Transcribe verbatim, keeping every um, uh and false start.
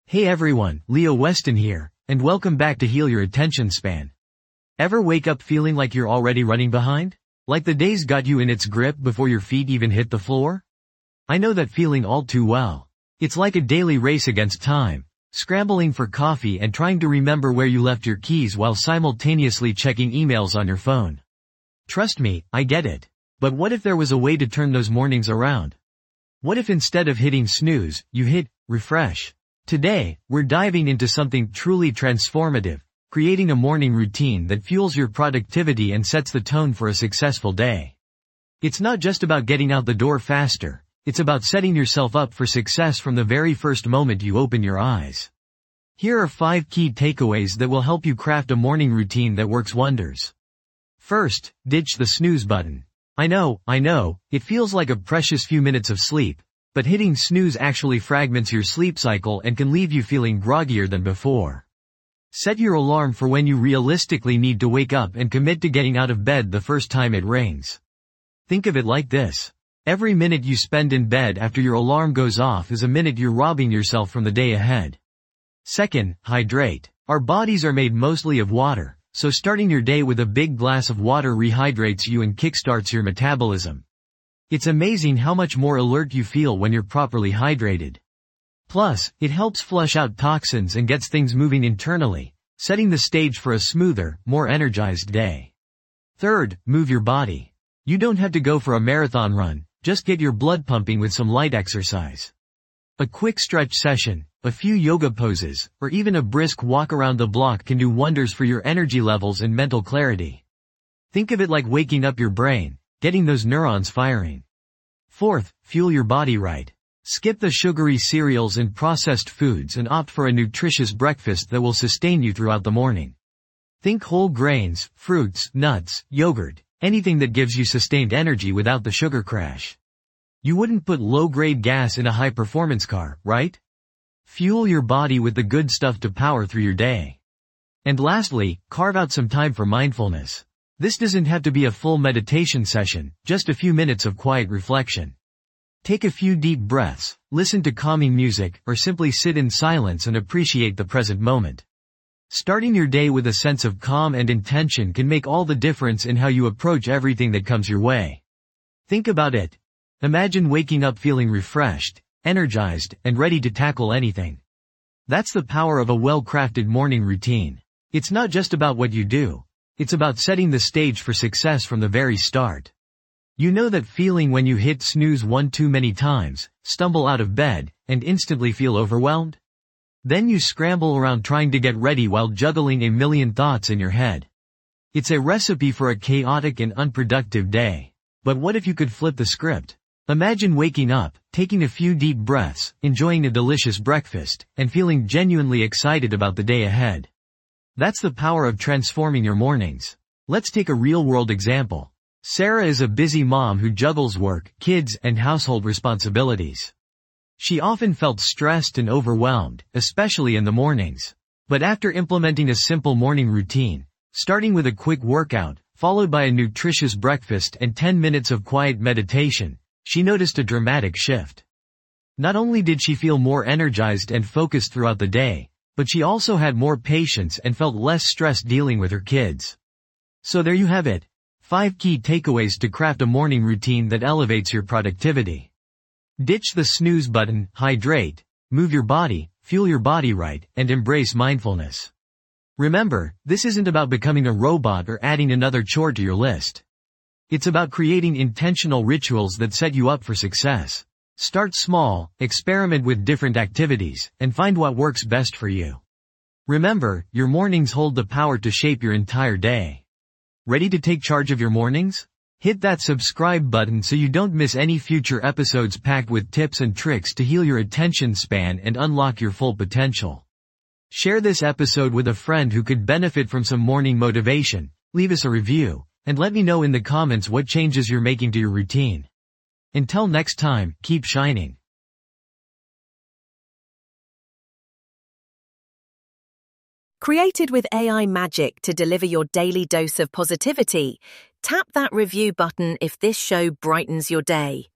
Hey everyone, Leo Weston here, and welcome back to Heal Your Attention Span. Ever wake up feeling like you're already running behind? Like the day's got you in its grip before your feet even hit the floor? I know that feeling all too well. It's like a daily race against time, scrambling for coffee and trying to remember where you left your keys while simultaneously checking emails on your phone. Trust me, I get it. But what if there was a way to turn those mornings around? What if instead of hitting snooze, you hit refresh? Today, we're diving into something truly transformative, creating a morning routine that fuels your productivity and sets the tone for a successful day. It's not just about getting out the door faster, it's about setting yourself up for success from the very first moment you open your eyes. Here are five key takeaways that will help you craft a morning routine that works wonders. First, ditch the snooze button. I know, I know, it feels like a precious few minutes of sleep. But hitting snooze actually fragments your sleep cycle and can leave you feeling groggier than before. Set your alarm for when you realistically need to wake up and commit to getting out of bed the first time it rings. Think of it like this. Every minute you spend in bed after your alarm goes off is a minute you're robbing yourself from the day ahead. Second, hydrate. Our bodies are made mostly of water, so starting your day with a big glass of water rehydrates you and kickstarts your metabolism. It's amazing how much more alert you feel when you're properly hydrated. Plus, it helps flush out toxins and gets things moving internally, setting the stage for a smoother, more energized day. Third, move your body. You don't have to go for a marathon run, just get your blood pumping with some light exercise. A quick stretch session, a few yoga poses, or even a brisk walk around the block can do wonders for your energy levels and mental clarity. Think of it like waking up your brain, getting those neurons firing. Fourth, fuel your body right. Skip the sugary cereals and processed foods and opt for a nutritious breakfast that will sustain you throughout the morning. Think whole grains, fruits, nuts, yogurt, anything that gives you sustained energy without the sugar crash. You wouldn't put low-grade gas in a high-performance car, right? Fuel your body with the good stuff to power through your day. And lastly, carve out some time for mindfulness. This doesn't have to be a full meditation session, just a few minutes of quiet reflection. Take a few deep breaths, listen to calming music, or simply sit in silence and appreciate the present moment. Starting your day with a sense of calm and intention can make all the difference in how you approach everything that comes your way. Think about it. Imagine waking up feeling refreshed, energized, and ready to tackle anything. That's the power of a well-crafted morning routine. It's not just about what you do. It's about setting the stage for success from the very start. You know that feeling when you hit snooze one too many times, stumble out of bed, and instantly feel overwhelmed? Then you scramble around trying to get ready while juggling a million thoughts in your head. It's a recipe for a chaotic and unproductive day. But what if you could flip the script? Imagine waking up, taking a few deep breaths, enjoying a delicious breakfast, and feeling genuinely excited about the day ahead. That's the power of transforming your mornings. Let's take a real-world example. Sarah is a busy mom who juggles work, kids, and household responsibilities. She often felt stressed and overwhelmed, especially in the mornings. But after implementing a simple morning routine, starting with a quick workout, followed by a nutritious breakfast and ten minutes of quiet meditation, she noticed a dramatic shift. Not only did she feel more energized and focused throughout the day, but she also had more patience and felt less stressed dealing with her kids. So there you have it. Five key takeaways to craft a morning routine that elevates your productivity. Ditch the snooze button, hydrate, move your body, fuel your body right, and embrace mindfulness. Remember, this isn't about becoming a robot or adding another chore to your list. It's about creating intentional rituals that set you up for success. Start small, experiment with different activities, and find what works best for you. Remember, your mornings hold the power to shape your entire day. Ready to take charge of your mornings? Hit that subscribe button so you don't miss any future episodes packed with tips and tricks to heal your attention span and unlock your full potential. Share this episode with a friend who could benefit from some morning motivation, leave us a review, and let me know in the comments what changes you're making to your routine. Until next time, keep shining. Created with A I magic to deliver your daily dose of positivity, tap that review button if this show brightens your day.